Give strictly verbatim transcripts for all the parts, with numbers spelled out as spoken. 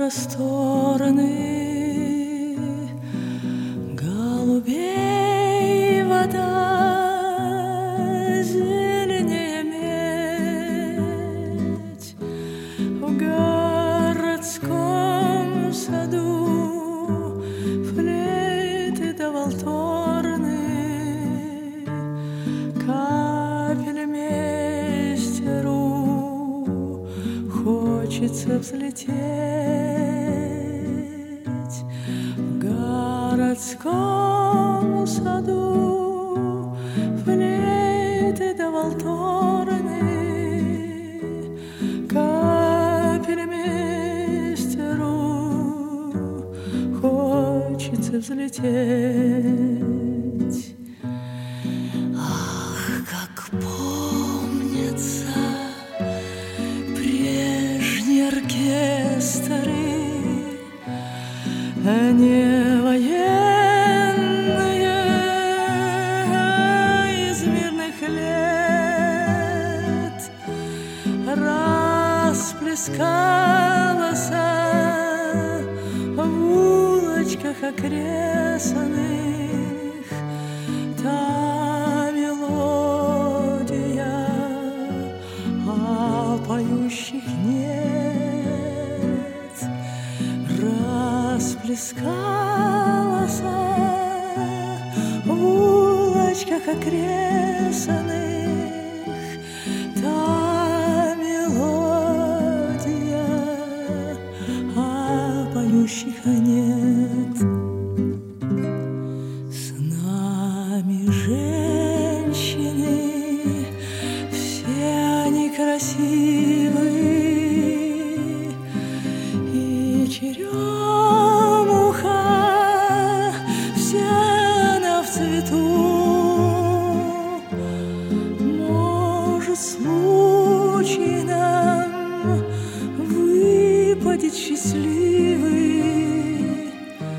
просторный, голубей вода, зеленее медь. В городском саду флейты да валторны, капельмейстеру хочется взлететь. В городском саду флейты да валторны, капельмейстеру хочется взлететь. Ах, как помнятся прежние оркестры, не военные, из мирных лет. Расплескалась в улочках окрестных та мелодия, а поющих нет. Расплескалась в улочках окрестных та мелодия, а поющих нет. С нами женщины, все они красивые, и черемуха вся она в цвету. Может, случай нам выпадет счастливый,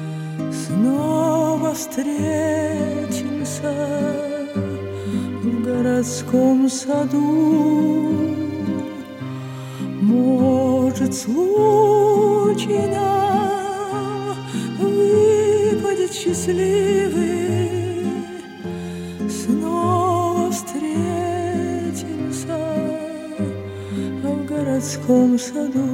снова встретимся в городском саду. Может, случай нам выпадет счастливый, снова встретимся в городском саду.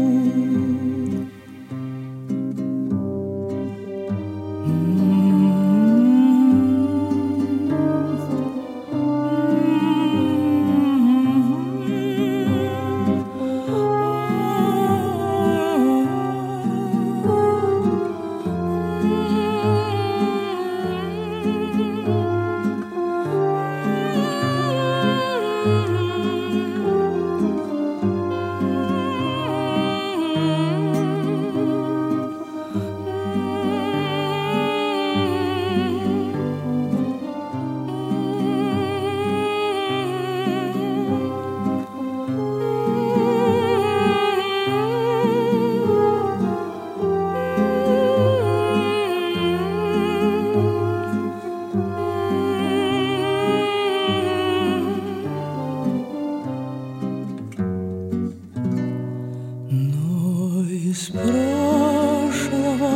Из прошлого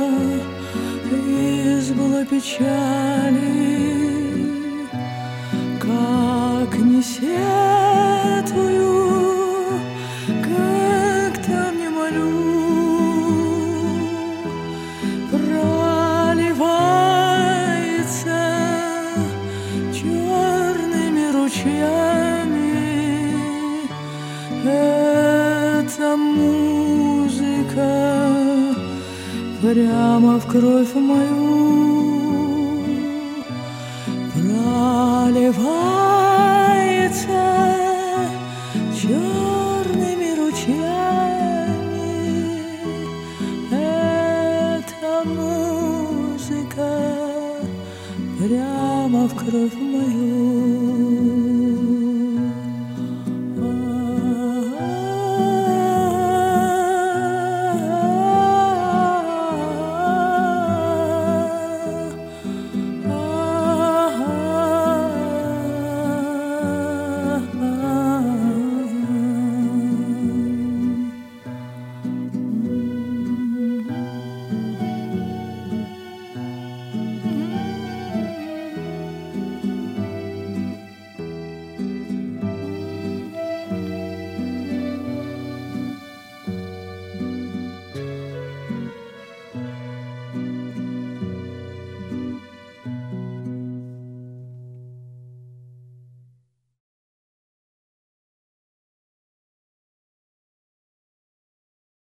избыла печали, как не сетую, как там не молю, проливается черными ручьями эта музыка прямо в кровь мою проливается черными ручьями. Эта музыка прямо в кровь мою.